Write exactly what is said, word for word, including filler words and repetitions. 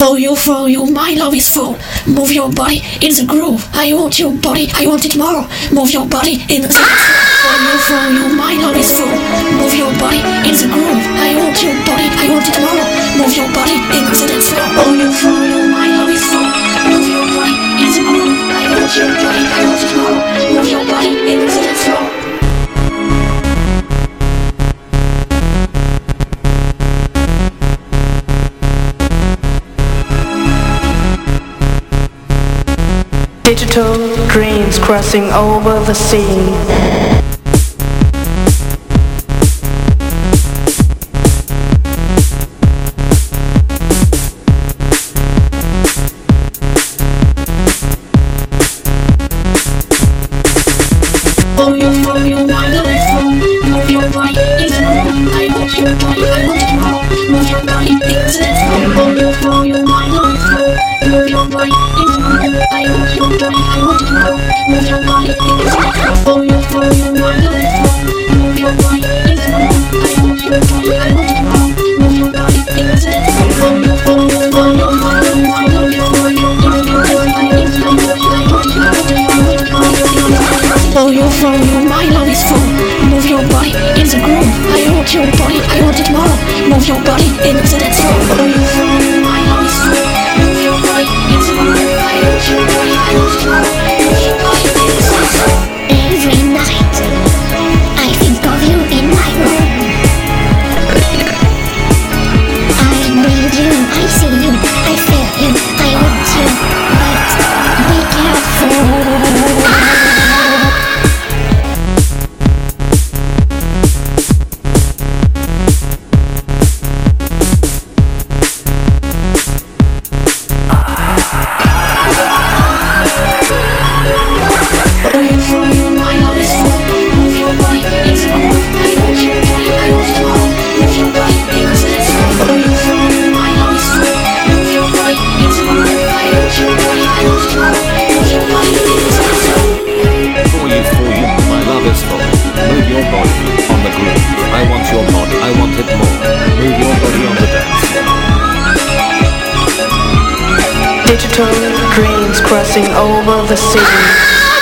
For you, for you, my love is full. Move your body in the groove. I want your body, I want it more. Move your body in the groove. For you, for you, my love is full. Move your body in the groove. I want your body, I want it more. Move your body in the dance floor. For you, for you, my love is full. Move your body in the groove. I want your body, I want it more. Move your body in the dance floor. Digital dreams crossing over the sea. For you, for you, my love is full. Move your body in the groove. I want your body, I want it more. Move your body in the dance floor. For you, for you, my love is full. Move your body in the groove. I want your body, I want it more. Move your body in the dance floor. For you, for you, my love is full. Move your body in the groove. I want your body, I want it more. Move your body in the dance floor. For you, for you, for you, for you, I love you, for you, move your body in the groove. I want it more. For you, for you, my love is full. Move your body in the groove. I want your body, I want it more. Move your body in the dance floor. For you, for you, my love is full. Move your body in the groove. I want your body, I want it more. Move your body in the dance floor. Every night I think of you in my room. I breathe you, I see you, I feel you, I want you. But be careful. Digital dreams crossing over the sea.